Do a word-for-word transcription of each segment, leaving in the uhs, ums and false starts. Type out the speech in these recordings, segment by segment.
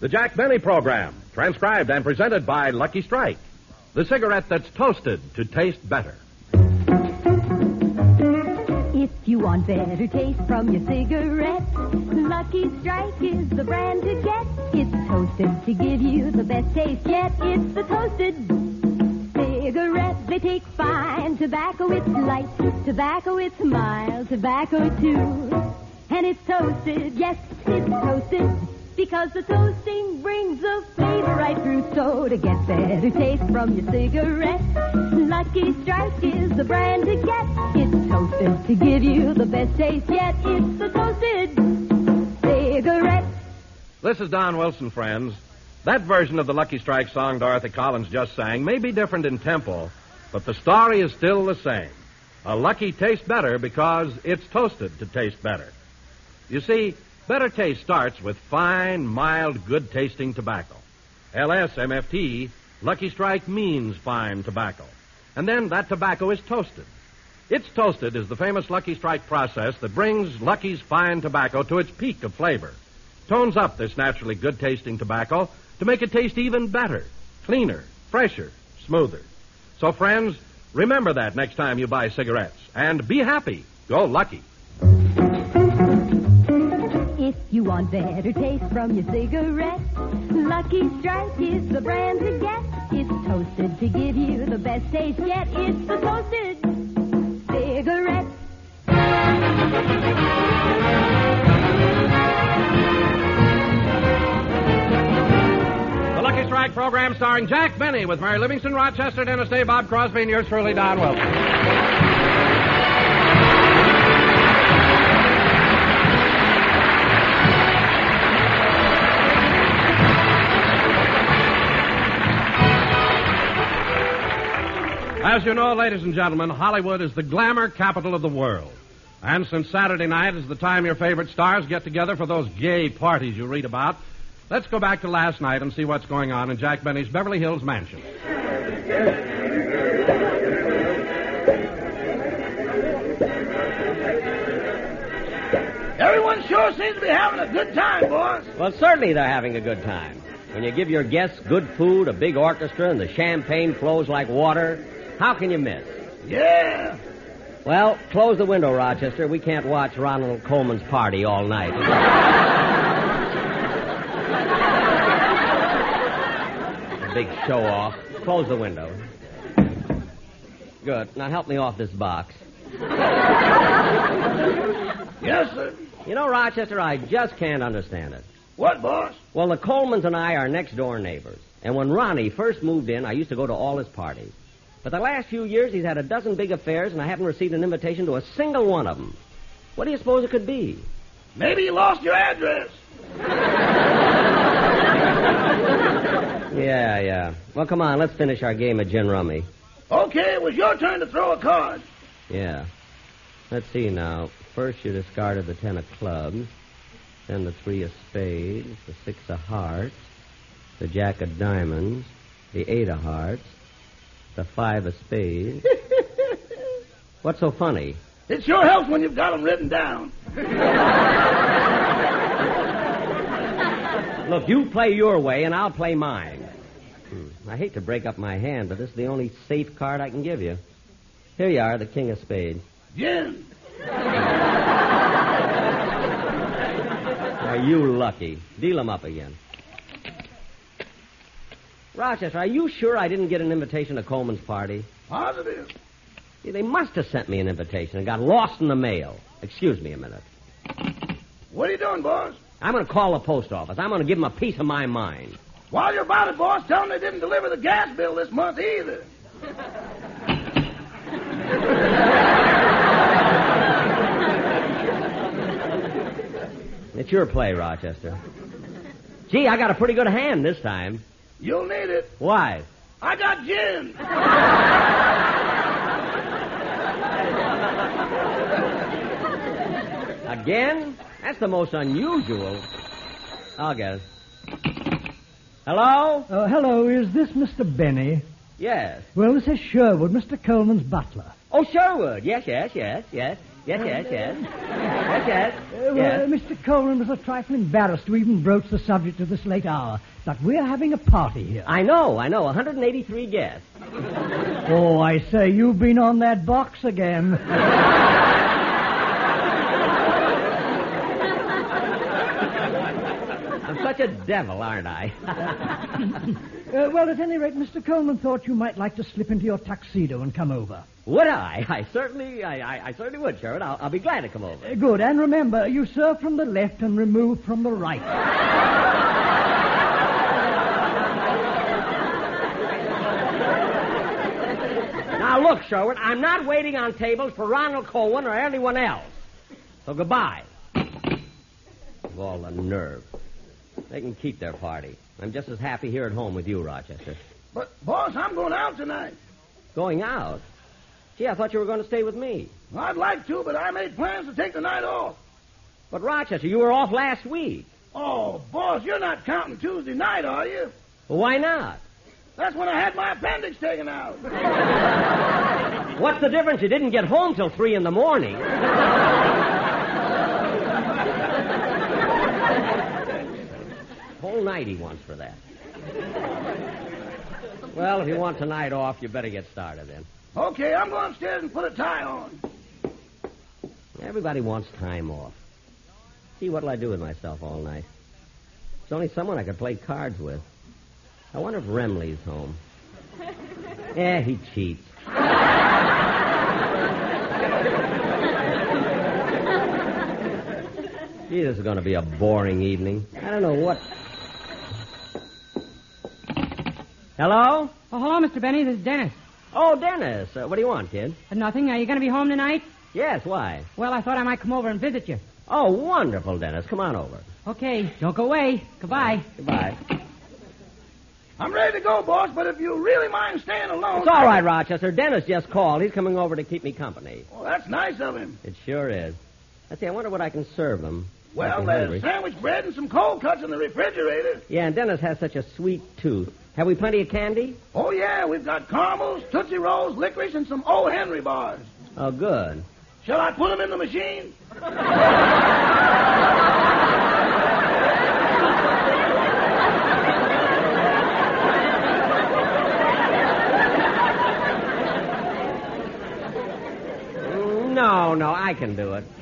The Jack Benny Program, transcribed and presented by Lucky Strike, the cigarette that's toasted to taste better. If you want better taste from your cigarette, Lucky Strike is the brand to get. It's toasted to give you the best taste yet. It's the toasted cigarette. They take fine tobacco, it's light. Tobacco, it's mild. Tobacco, too. And it's toasted, yes, it's toasted. Because the toasting brings the flavor right through. So to get better taste from your cigarette, Lucky Strike is the brand to get. It's toasted to give you the best taste yet. It's the toasted cigarette. This is Don Wilson, friends. That version of the Lucky Strike song Dorothy Collins just sang may be different in tempo, but the story is still the same. A Lucky tastes better because it's toasted to taste better. You see, better taste starts with fine, mild, good-tasting tobacco. L S M F T, Lucky Strike means fine tobacco. And then that tobacco is toasted. It's toasted is the famous Lucky Strike process that brings Lucky's fine tobacco to its peak of flavor. Tones up this naturally good-tasting tobacco to make it taste even better, cleaner, fresher, smoother. So, friends, remember that next time you buy cigarettes. And be happy. Go Lucky. If you want better taste from your cigarette, Lucky Strike is the brand to get. It's toasted to give you the best taste yet. It's the toasted cigarette. The Lucky Strike program starring Jack Benny with Mary Livingston, Rochester, Dennis Day, Bob Crosby, and yours truly, Don Wilson. As you know, ladies and gentlemen, Hollywood is the glamour capital of the world. And since Saturday night is the time your favorite stars get together for those gay parties you read about, let's go back to last night and see what's going on in Jack Benny's Beverly Hills mansion. Everyone sure seems to be having a good time, boys. Well, certainly they're having a good time. When you give your guests good food, a big orchestra, and the champagne flows like water, how can you miss? Yeah. Well, close the window, Rochester. We can't watch Ronald Coleman's party all night. A big show-off. Close the window. Good. Now help me off this box. Yes, sir. You know, Rochester, I just can't understand it. What, boss? Well, the Colemans and I are next-door neighbors. And when Ronnie first moved in, I used to go to all his parties. But the last few years, he's had a dozen big affairs, and I haven't received an invitation to a single one of them. What do you suppose it could be? Maybe you lost your address. Yeah, yeah. Well, come on, let's finish our game of gin rummy. Okay, it was your turn to throw a card. Yeah. Let's see now. First you discarded the ten of clubs, then the three of spades, the six of hearts, the jack of diamonds, the eight of hearts, the five of spades. What's so funny? It sure helps when you've got them written down. Look, you play your way and I'll play mine. Hmm. I hate to break up my hand, but this is the only safe card I can give you. Here you are, the king of spades. Gin. Are you lucky? Deal them up again. Rochester, are you sure I didn't get an invitation to Coleman's party? Positive. Yeah, they must have sent me an invitation and got lost in the mail. Excuse me a minute. What are you doing, boss? I'm going to call the post office. I'm going to give them a piece of my mind. While you're about it, boss, tell them they didn't deliver the gas bill this month either. It's your play, Rochester. Gee, I got a pretty good hand this time. You'll need it. Why? I got gin. Again? That's the most unusual. I'll get it. Hello? Uh, hello, is this Mister Benny? Yes. Well, this is Sherwood, Mister Coleman's butler. Oh, Sherwood. Yes, yes, yes, yes. Yes, yes, yes. Yes, yes. Uh, well, yes. Mister Coleman was a trifle embarrassed to even broach the subject at this late hour, but we're having a party here. I know, I know. one hundred eighty-three guests. Oh, I say, you've been on that box again. I'm such a devil, aren't I? uh, well, at any rate, Mister Coleman thought you might like to slip into your tuxedo and come over. Would I? I certainly, I, I, I certainly would, Sherwood. I'll, I'll be glad to come over. Uh, good, and remember, you serve from the left and remove from the right. Now, look, Sherwood, I'm not waiting on tables for Ronald Cohen or anyone else. So goodbye. Of all the nerve. They can keep their party. I'm just as happy here at home with you, Rochester. But, boss, I'm going out tonight. Going out? Gee, I thought you were going to stay with me. Well, I'd like to, but I made plans to take the night off. But, Rochester, you were off last week. Oh, boss, you're not counting Tuesday night, are you? Well, why not? That's when I had my appendix taken out. What's the difference? You didn't get home till three in the morning. Whole night he wants for that. Well, if you want tonight off, you better get started then. Okay, I'm going upstairs and put a tie on. Everybody wants time off. Gee, what'll I do with myself all night? There's only someone I could play cards with. I wonder if Remley's home. Yeah, he cheats. Gee, this is going to be a boring evening. I don't know what... Hello? Oh, hello, Mister Benny. This is Dennis. Oh, Dennis. Uh, what do you want, kid? Uh, nothing. Are you going to be home tonight? Yes, why? Well, I thought I might come over and visit you. Oh, wonderful, Dennis. Come on over. Okay. Don't go away. Goodbye. Goodbye. I'm ready to go, boss, but if you really mind staying alone... It's all right, Rochester. Dennis just called. He's coming over to keep me company. Well, that's nice of him. It sure is. Let's see, I wonder what I can serve him. Well, I'm there's hungry. sandwich bread and some cold cuts in the refrigerator. Yeah, and Dennis has such a sweet tooth. Have we plenty of candy? Oh, yeah, we've got caramels, Tootsie Rolls, licorice, and some O. Henry bars. Oh, good. Shall I put them in the machine? No, no, I can do it.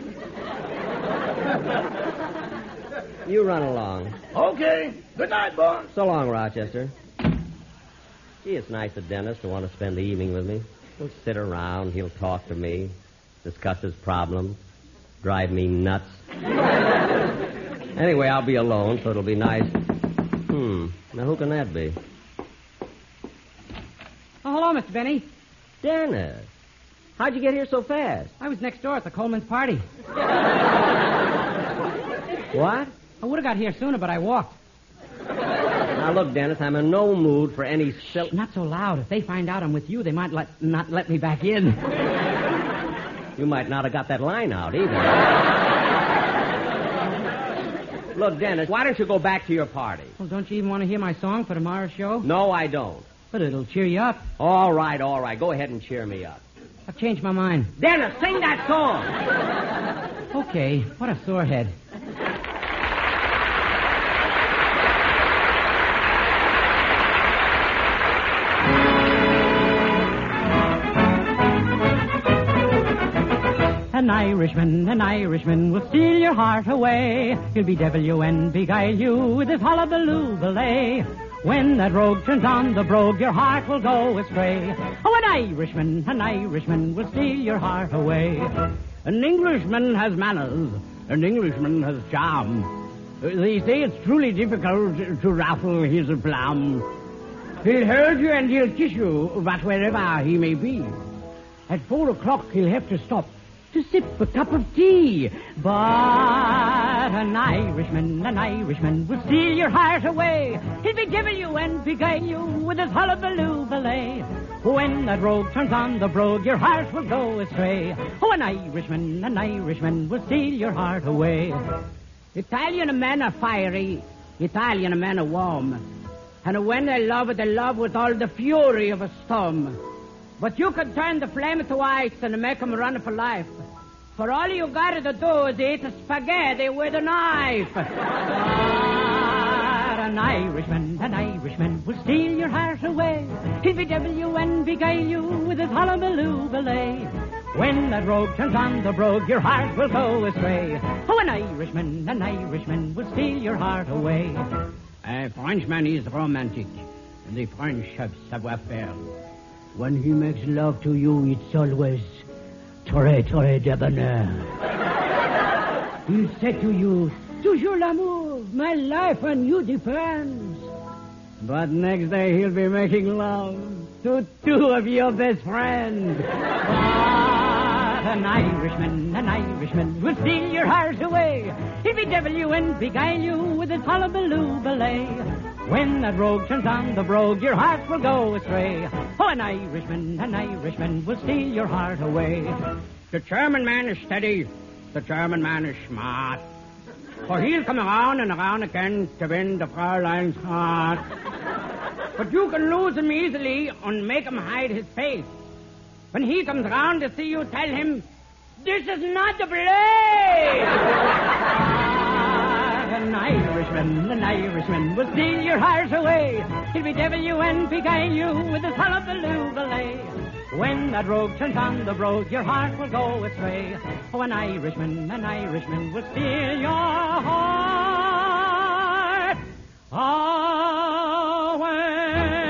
You run along. Okay. Good night, boss. So long, Rochester. Gee, it's nice of Dennis to want to spend the evening with me. He'll sit around, he'll talk to me, discuss his problems, drive me nuts. Anyway, I'll be alone, so it'll be nice. Hmm, now who can that be? Oh, hello, Mister Benny. Dennis. How'd you get here so fast? I was next door at the Coleman's party. What? I would have got here sooner, but I walked. Now, look, Dennis, I'm in no mood for any silly... Not so loud. If they find out I'm with you, they might let, not let me back in. You might not have got that line out, either. Look, Dennis, why don't you go back to your party? Well, don't you even want to hear my song for tomorrow's show? No, I don't. But it'll cheer you up. All right, all right. Go ahead and cheer me up. I've changed my mind. Dennis, sing that song. Okay, what a sore head. An Irishman, an Irishman will steal your heart away. He'll bedevil you and beguile you with his hullabaloo belay. When that rogue turns on the brogue, your heart will go astray. Oh, an Irishman, an Irishman will steal your heart away. An Englishman has manners, an Englishman has charm. They say it's truly difficult to ruffle his aplomb. He'll hold you and he'll kiss you, but wherever he may be. At four o'clock he'll have to stop to sip a cup of tea. But an Irishman, an Irishman will steal your heart away. He'll bedevil you and beguile you with his hullabaloo belay. When that rogue turns on the brogue, your heart will go astray. Oh, an Irishman, an Irishman will steal your heart away. Italian men are fiery, Italian men are warm. And when they love, they love with all the fury of a storm. But you can turn the flame to ice and make 'em run for life. For all you gotta do is eat the spaghetti with a knife. But an Irishman, an Irishman will steal your heart away. He'll bedevil you and beguile you with his hullabaloo belay. When that rogue turns on the brogue, your heart will go astray. Oh, an Irishman, an Irishman will steal your heart away. A Frenchman is romantic, and the French have savoir-faire. When he makes love to you, it's always très, très debonair. He'll say to you, toujours l'amour, my life on you depends. But next day he'll be making love to two of your best friends. An Irishman, an Irishman will steal your heart away. He'll bedevil you and beguile you with his hullabaloo belay. When that rogue turns on the brogue, your heart will go astray. Oh, an Irishman, an Irishman will steal your heart away. The German man is steady. The German man is smart. For he'll come around and around again to win the Fräulein's heart. But you can lose him easily and make him hide his face. When he comes round to see you, tell him, this is not the place! An Irishman, an Irishman will steal your heart away. He'll bedevil you and beguile you with his hullabaloo belay. When that rogue turns on the brogue, your heart will go astray. Oh, an Irishman, an Irishman will steal your heart away.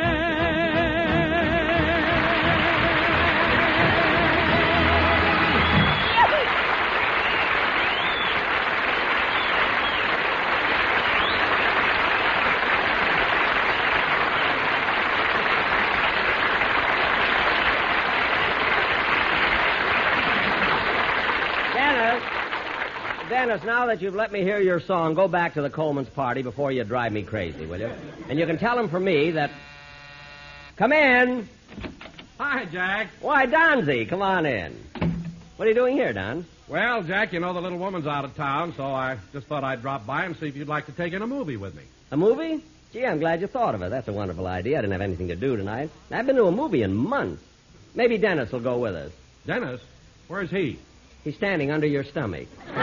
Dennis, now that you've let me hear your song, go back to the Coleman's party before you drive me crazy, will you? And you can tell them for me that... Come in. Hi, Jack. Why, Donzie, come on in. What are you doing here, Don? Well, Jack, you know the little woman's out of town, so I just thought I'd drop by and see if you'd like to take in a movie with me. A movie? Gee, I'm glad you thought of it. That's a wonderful idea. I didn't have anything to do tonight. I've been to a movie in months. Maybe Dennis will go with us. Dennis? Where's he? He's standing under your stomach.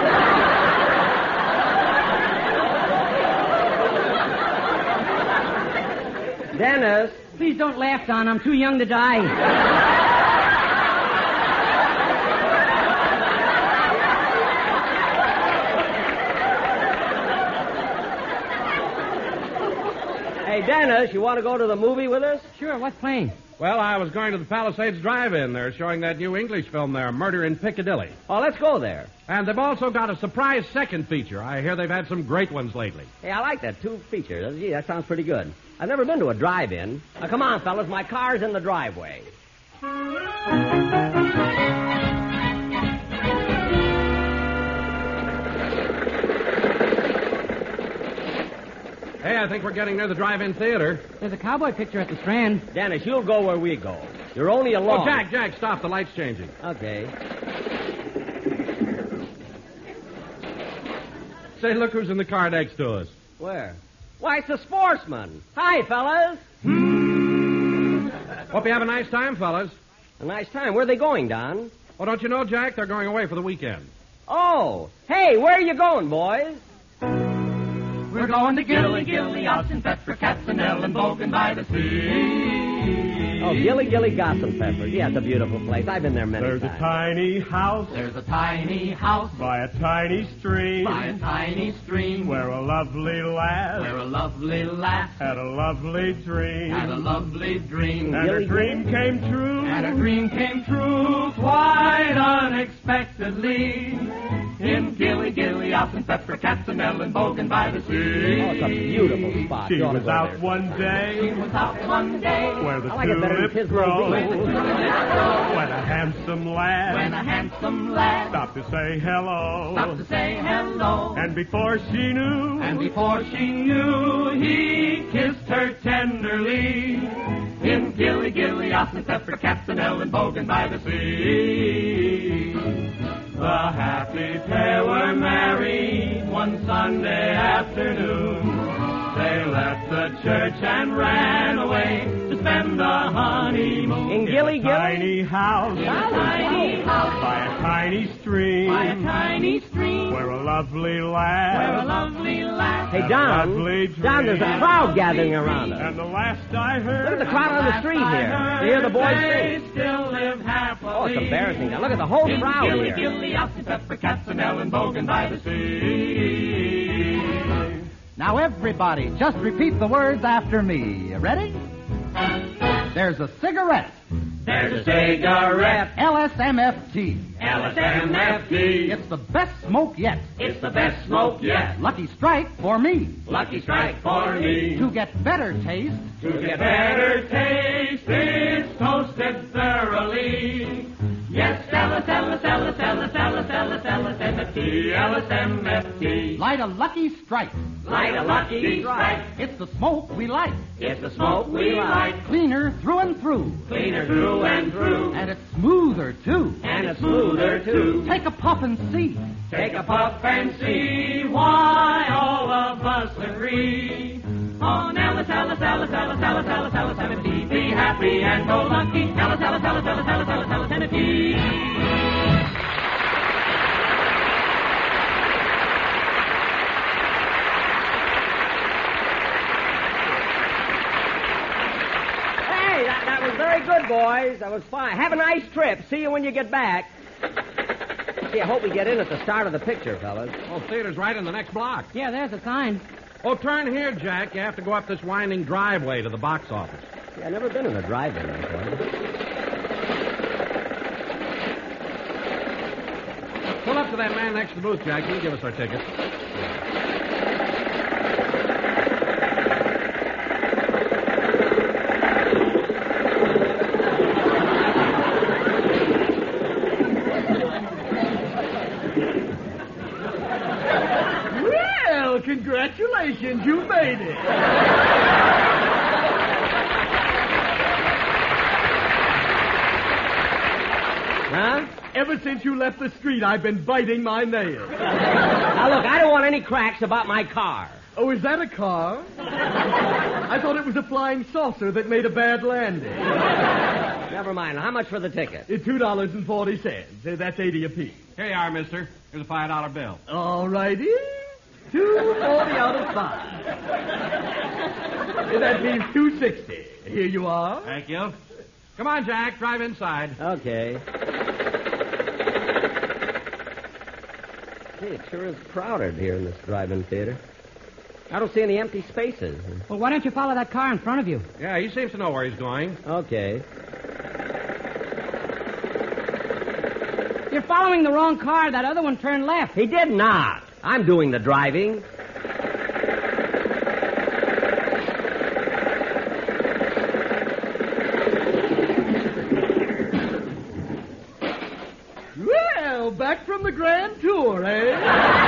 Dennis. Please don't laugh, Don. I'm too young to die. Hey, Dennis, you want to go to the movie with us? Sure, what's playing? Well, I was going to the Palisades Drive-In. They're showing that new English film there, Murder in Piccadilly. Oh, let's go there. And they've also got a surprise second feature. I hear they've had some great ones lately. Hey, I like that. Two features. Gee, that sounds pretty good. I've never been to a drive-in. Now, come on, fellas. My car's in the driveway. Hey, I think we're getting near the drive-in theater. There's a cowboy picture at the Strand. Dennis, you'll go where we go. You're only alone. Oh, Jack, Jack, stop. The light's changing. Okay. Say, look who's in the car next to us. Where? Why, it's the sportsman. Hi, fellas. Hope you have a nice time, fellas. A nice time. Where are they going, Don? Oh, don't you know, Jack? They're going away for the weekend. Oh. Hey, where are you going, boys? We're going to Gilly Gilly, Austin, Pepper, Katzenell, and Bogan by the sea. Oh, Gilly Gilly Gossenpfeffer. Yeah, it's a beautiful place. I've been there many There's times. a tiny house. There's a tiny house By a tiny stream. by a tiny stream Where a lovely lad where a lovely lass had a lovely dream. had a lovely dream. And her dream came true. And her dream came true quite unexpectedly. In Gilly Gilly, Austin, Pepper, Katzenell, and Bogan by the sea. Oh, it's a beautiful spot. She You ought to was go out there. one She day was out one day where the I like it better than tulips Pismo grow. Beach. When a handsome lad when a handsome lad stopped to say hello. stopped to say hello. And before she knew, And before she knew, he kissed her tenderly. In Gilly Gilly, Austin, Pepper, Katzenell, and Bogan by the sea. The happy pair were married one Sunday afternoon. They left the church and ran away to spend the honeymoon In Gilly a Gilly? tiny house, In a tiny house by a tiny stream, by a tiny stream where a lovely lad, where a lovely lass Hey, had a Don. lovely dream. Don, there's a crowd gathering around us. And the last I heard, Look at the crowd on the street here. You hear the boys they sing? still live happily. Oh, it's embarrassing. Now look at the whole In crowd Gilly, here. Gilly, Pepper, Katzenell, and Bogan by the sea. Now, everybody, just repeat the words after me. You ready? There's a cigarette. There's a cigarette, L S M F T. L S M F T. It's the best smoke yet. It's the best smoke yet. Lucky strike for me. Lucky strike for me. To get better taste, To get better taste, it's toasted thoroughly. Yes, L S, L S, L S, L S, L S, L S, L S M F T, L S M F T. light a lucky strike. Light a lucky strike. It's the smoke we like. It's the smoke we like. Cleaner through and through. Cleaner through and through. And it's smoother, too. And it's smoother too. Take a puff and see. Take a puff and see why all of us agree. On Alice, Alice, Alice, Alice, Alice, Alice, Alice, M F T. Be happy and go lucky. Alice, Alice, Alice, Alice, Alice, Alice, Alice, M F T. Hey, that, that was very good, boys. That was fine. Have a nice trip. See you when you get back. See, I hope we get in at the start of the picture, fellas. Oh, theater's right in the next block. Yeah, there's a sign. Oh, turn here, Jack. You have to go up this winding driveway to the box office. Yeah, I've never been in a drive-in before. Pull up to that man next to the booth, Jack. He'll give us our tickets. Well, congratulations. You made it. Huh? Ever since you left the street, I've been biting my nails. Now, look, I don't want any cracks about my car. Oh, is that a car? I thought it was a flying saucer that made a bad landing. Never mind. How much for the ticket? It's two dollars and forty cents. That's eighty apiece. Here you are, mister. Here's a five dollar bill. All righty. Two forty out of five. That means two sixty. Here you are. Thank you. Come on, Jack. Drive inside. Okay. Hey, it sure is crowded here in this drive-in theater. I don't see any empty spaces. Well, why don't you follow that car in front of you? Yeah, he seems to know where he's going. Okay. You're following the wrong car. That other one turned left. He did not. I'm doing the driving. Well, back from the grand tour, eh?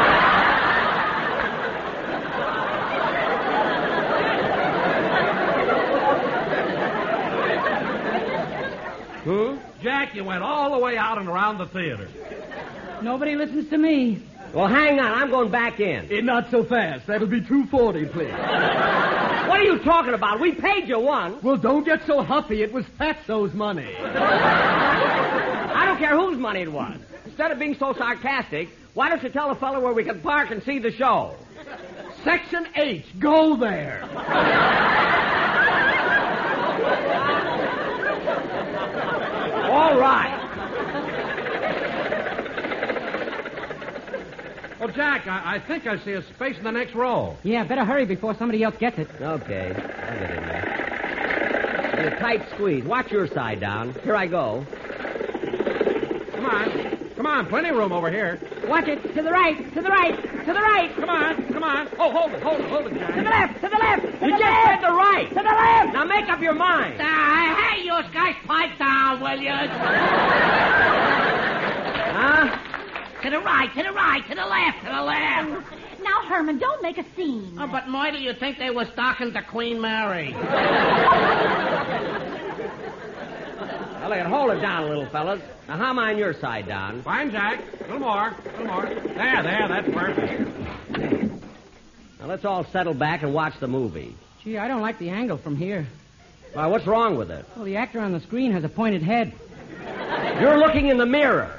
Who? Jack, you went all the way out and around the theater. Nobody listens to me. Well, hang on. I'm going back in. Eh, not so fast. That'll be two forty, please. What are you talking about? We paid you once. Well, don't get so huffy. It was Fatso's money. I don't care whose money it was. Instead of being so sarcastic, why don't you tell a fellow where we can park and see the show? Section H. Go there. All right. Oh, Jack, I, I think I see a space in the next row. Yeah, better hurry before somebody else gets it. Okay. I'll get in there. It'll be a tight squeeze. Watch your side down. Here I go. Come on. Come on. Plenty of room over here. Watch it. To the right. To the right. To the right. Come on. Come on. Oh, hold it. Hold it. Hold it, Jack. To the left. To the left. To You the just left. said the right. To the left. Now make up your mind. Uh, hey, you guys, pipe down, will you? Huh? To the right, to the right, to the left, to the left. Now, Herman, don't make a scene. Oh, but why do you think they were stalking the Queen Mary? Well, look, hold it down, little fellas. Now, how am I on your side, Don? Fine, Jack. A little more. A little more. There, there. That's perfect. Now, let's all settle back and watch the movie. Gee, I don't like the angle from here. Why, what's wrong with it? Well, the actor on the screen has a pointed head. You're looking in the mirror.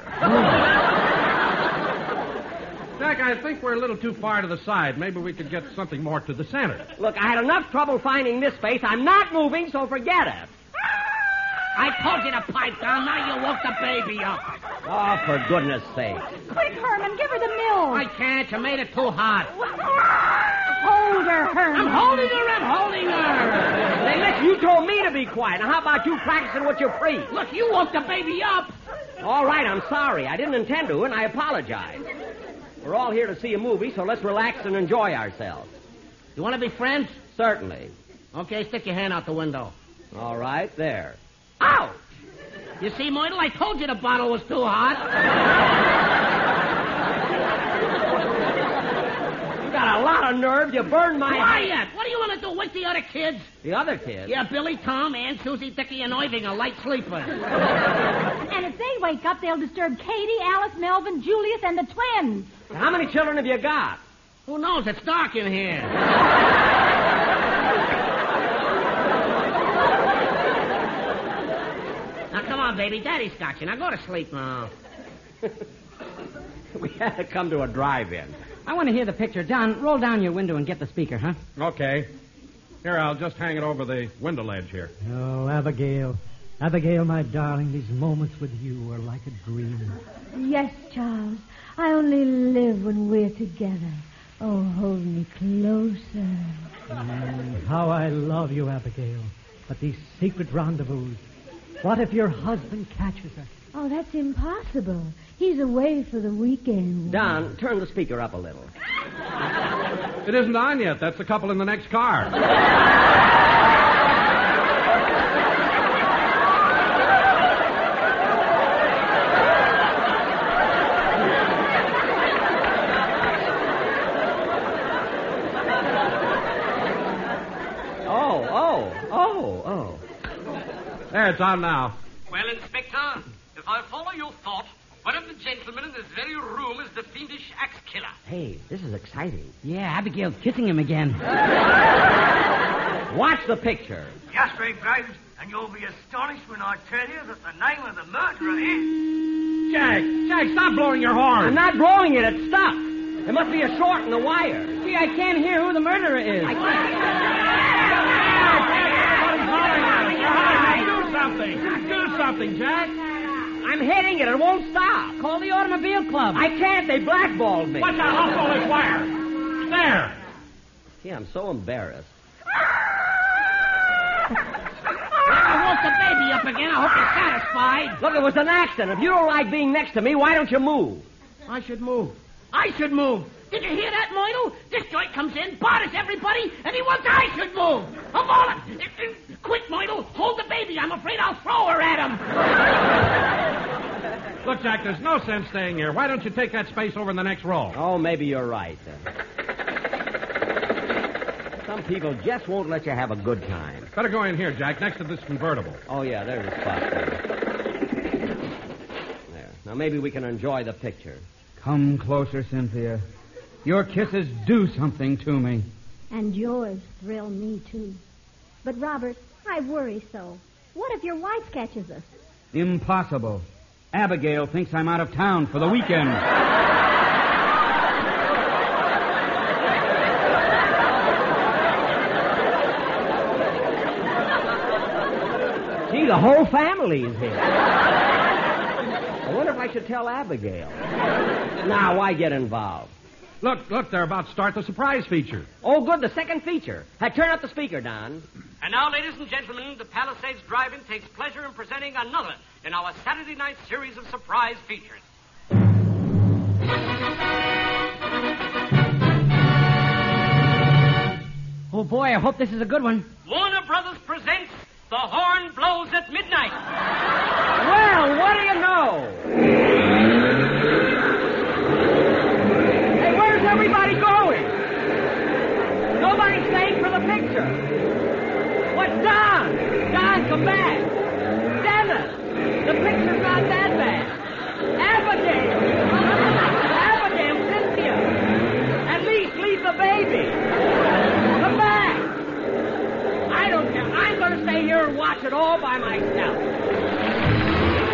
Jack, I think we're a little too far to the side. Maybe we could get something more to the center. Look, I had enough trouble finding this space. I'm not moving, so forget it. I told you to pipe down. Now you woke the baby up. Oh, for goodness sake. Quick, Herman, give her the milk. I can't. You made it too hot. Hold her, Herman. I'm holding her. I'm holding her. Hey, listen, you told me to be quiet. Now, how about you practicing with your priest? Look, you woke the baby up. All right, I'm sorry. I didn't intend to, and I apologize. We're all here to see a movie, so let's relax and enjoy ourselves. You want to be friends? Certainly. Okay, stick your hand out the window. All right, there. Ouch! You see, Moidle, I told you the bottle was too hot. You got a lot of nerve. You burned my... Quiet! What do you want to do? Wake the other kids? The other kids? Yeah, Billy, Tom, Ann, Susie, Dickie, and Irving are light sleepers. And if they wake up, they'll disturb Katie, Alice, Melvin, Julius, and the twins. How many children have you got? Who knows? It's dark in here. Now, come on, baby. Daddy's got you. Now, go to sleep now. We had to come to a drive-in. I want to hear the picture. Don, roll down your window and get the speaker, huh? Okay. Here, I'll just hang it over the window ledge here. Oh, Abigail. Abigail, my darling, these moments with you are like a dream. Yes, Charles. I only live when we're together. Oh, hold me closer. Mm, how I love you, Abigail. But these secret rendezvous. What if your husband catches us? Oh, that's impossible. He's away for the weekend. Don, turn the speaker up a little. It isn't on yet. That's the couple in the next car. Oh, oh, oh, oh. There, it's on now. Well, Inspector, if I follow your thought, one of the gentlemen in this very room is the fiendish axe killer. Hey, this is exciting. Yeah, Abigail's kissing him again. Watch the picture. Yes, Ray Graves, and you'll be astonished when I tell you that the name of the murderer is... Jack, Jack, stop blowing your horn. I'm not blowing it. It's stuck. There must be a short in the wire. Gee, I can't hear who the murderer is. I can't. Do something. Do something, Jack. I'm hitting it. It won't stop. Call the automobile club. I can't. They blackballed me. Watch out. I'll pull this wire. There. Gee, I'm so embarrassed. I woke the baby up again. I hope you're satisfied. Look, it was an accident. If you don't like being next to me, why don't you move? I should move. I should move. Did you hear that, Moidle? This joint comes in, bothers everybody, and he wants I should move. Of all it. Quick, Moidle, hold the baby. I'm afraid I'll throw her at him. Look, Jack, there's no sense staying here. Why don't you take that space over in the next row? Oh, maybe you're right. Some people just won't let you have a good time. Better go in here, Jack, next to this convertible. Oh, yeah, there's a spot there. There. Now, maybe we can enjoy the picture. Come closer, Cynthia. Your kisses do something to me. And yours thrill me, too. But, Robert, I worry so. What if your wife catches us? Impossible. Abigail thinks I'm out of town for the weekend. Gee, the whole family is here. I wonder if I should tell Abigail. Now, why get involved? Look, look, they're about to start the surprise feature. Oh, good, the second feature. Hey, turn up the speaker, Don. And now, ladies and gentlemen, the Palisades Drive-In takes pleasure in presenting another in our Saturday night series of surprise features. Oh, boy, I hope this is a good one. Warner Brothers presents The Horn Blows at Midnight. Well, what do you know? Hey, where's everybody going? Nobody's staying for the picture. What's Don? Don, come back. Dennis, the picture's not that bad. Abigail. Abigail, Cynthia. At least leave the baby. Come back. I'm going to stay here and watch it all by myself.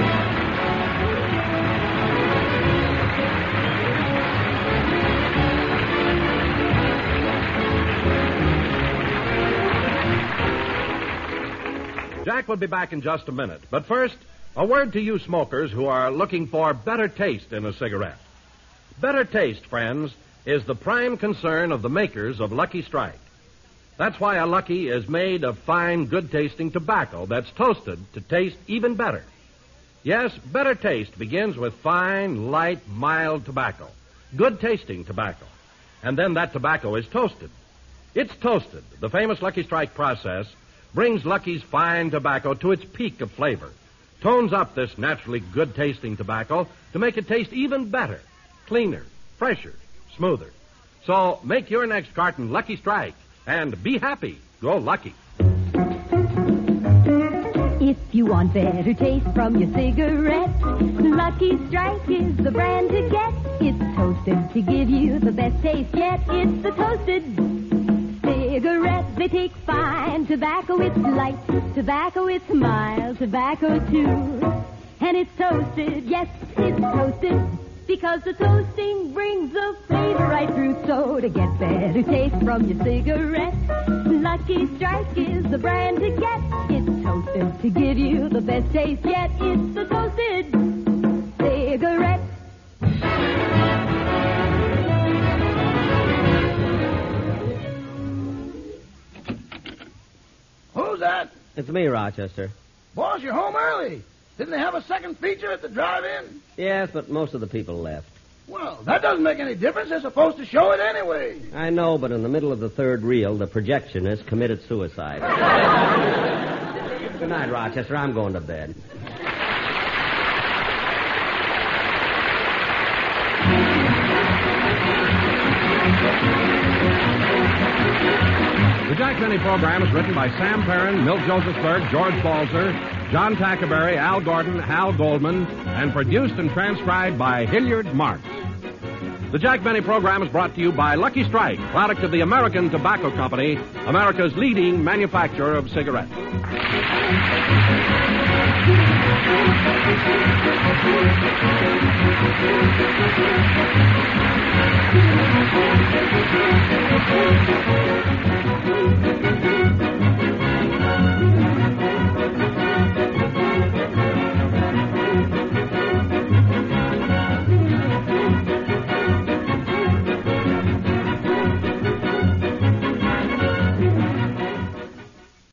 Jack will be back in just a minute. But first, a word to you smokers who are looking for better taste in a cigarette. Better taste, friends, is the prime concern of the makers of Lucky Strike. That's why a Lucky is made of fine, good-tasting tobacco that's toasted to taste even better. Yes, better taste begins with fine, light, mild tobacco, good-tasting tobacco. And then that tobacco is toasted. It's toasted. The famous Lucky Strike process brings Lucky's fine tobacco to its peak of flavor, tones up this naturally good-tasting tobacco to make it taste even better, cleaner, fresher, smoother. So make your next carton Lucky Strike and be happy. Go Lucky. If you want better taste from your cigarette, Lucky Strike is the brand to get. It's toasted to give you the best taste yet. It's the toasted cigarette. They take fine tobacco, it's light tobacco, it's mild tobacco too. And it's toasted, yes, it's toasted, because the toasting brings the flavor right through. So to get better taste from your cigarette, Lucky Strike is the brand to get. It's toasted to give you the best taste yet. It's the toasted cigarette. Who's that? It's me, Rochester. Boss, you're home early. Didn't they have a second feature at the drive-in? Yes, but most of the people left. Well, that doesn't make any difference. They're supposed to show it anyway. I know, but in the middle of the third reel, the projectionist committed suicide. Good night, Rochester. I'm going to bed. The Jack Benny program is written by Sam Perrin, Milt Josephsberg, George Balzer, John Tackerberry, Al Gordon, Hal Goldman, and produced and transcribed by Hilliard Marks. The Jack Benny program is brought to you by Lucky Strike, product of the American Tobacco Company, America's leading manufacturer of cigarettes. Thank you.